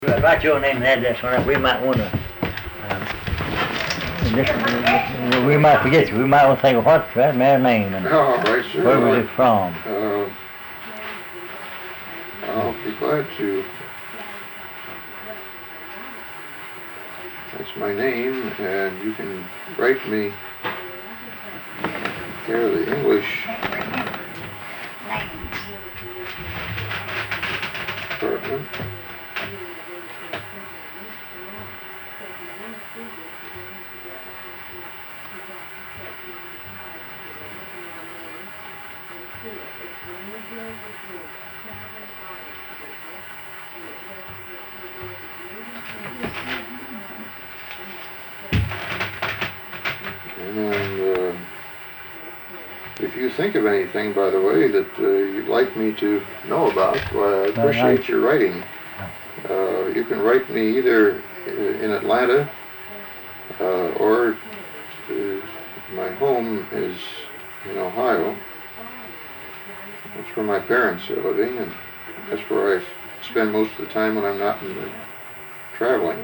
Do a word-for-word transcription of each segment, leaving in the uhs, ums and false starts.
Write your name and address on it. We might want to. Um, this, we might forget you. We might want to think of what's that man's name and Oh, right, sure. where was it from. Uh, I'll be glad to. That's my name, and you can write me care of the English department. And uh, if you think of anything, by the way, that uh, you'd like me to know about, well, I appreciate your writing. Uh, you can write me either in Atlanta uh, or uh, my home is in Ohio. That's where my parents are living, and that's where I spend most of the time when I'm not in the traveling.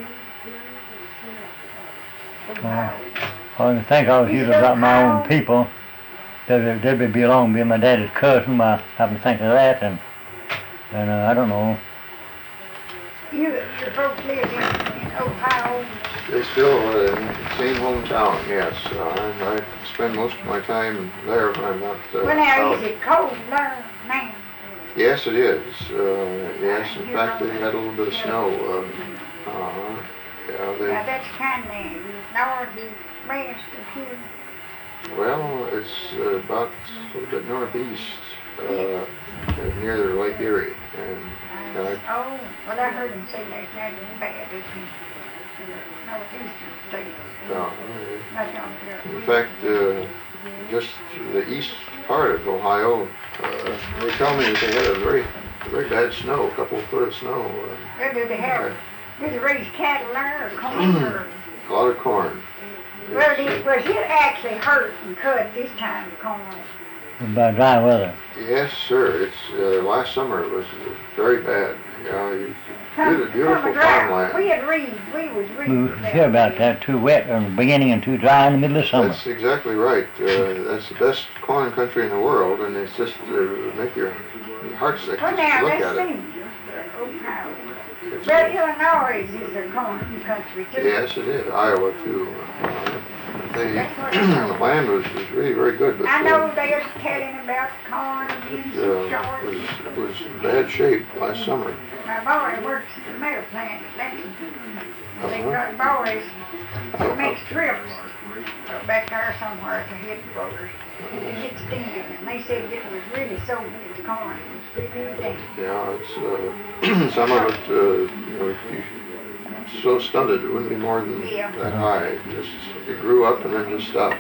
Uh, I think I was usually about my own people. Debbie, Debbie belonged to be my daddy's cousin. I happen to think of that, and and uh, I don't know. You, you folks live in, in Ohio? They still uh, in the same hometown, yes. Uh, I spend most of my time there when I'm not uh, Well, now, out. is it cold there now? Yes, it is. Uh, yes, in fact, they had a little bit of snow. Um, uh, yeah, they, Now, that's kind of northeast west of here. well, it's uh, about a little bit northeast, uh, near the Lake Erie. And uh, Oh, well, I heard them say last night it was bad. It's in the northeastern states. uh, That's on here. in fact, uh, just the east part of Ohio, uh, they tell me that they had a very, very bad snow, a couple of foot of snow. Uh, Where did they have, did they raise cattle there or corn or? a lot of corn. Well, it, well, it actually hurt and cut this time, the corn. About dry weather. Yes, sir. It's uh, last summer it was very bad. You know, you beautiful, beautiful farmland. We had reed, we was reed. We was hear about that. Too wet in the beginning and too dry in the middle of summer. That's exactly right. Uh, that's the best corn country in the world, and it's just uh, make your, your heart sick Well, just to now, look let's at it. see. Ohio. It's, Well, uh, Illinois is a corn country too. yes, it is. Iowa too. Uh, they, That's what the I know. land was, was really very good, but I uh, know they're telling about corn abuse it, and uh, short. was it was in bad shape last summer. My boy works at the mail plant at Lexington. They Uh-huh. got boys who make trips uh, back there somewhere to headquarters. It's extended, and they said it was really so good, the corn was really dangerous. Yeah, it's uh, some of it. Uh, you know, you, so stunted it wouldn't be more than Yeah. that high. It just it grew up and then just stopped.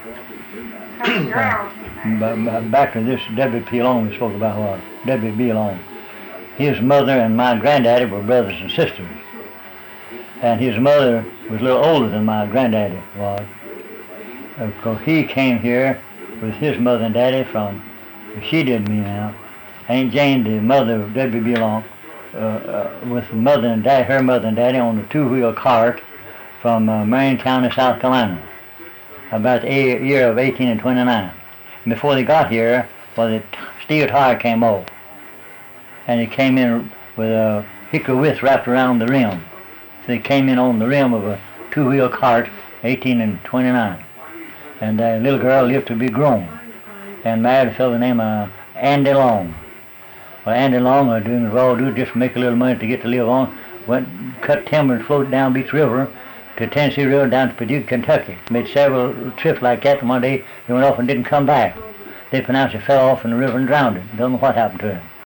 Come drought in there. But, but back to this W P Long we spoke about what? W B Long. His mother and my granddaddy were brothers and sisters. And his mother was a little older than my granddaddy was. Of course, he came here with his mother and daddy from, she did me now, Aunt Jane, the mother of W B Long, uh, uh, with mother and dad, her mother and daddy on a two-wheel cart from uh, Marion County, South Carolina, about the year of eighteen and twenty-nine. Before they got here, well, the t- steel tire came off, and it came in with a hickory withe wrapped around the rim. So they came in on the rim of a two-wheel cart, eighteen and twenty-nine. And the little girl lived to be grown, and married a fellow named uh, Andy Long. Well, Andy Long was doing his all do just to make a little money to get to live on. Went, cut timber and floated down Beach River to Tennessee River down to Paducah, Kentucky. Made several trips like that, and one day he went off and didn't come back. They pronounced he fell off in the river and drowned it. Don't know what happened to him.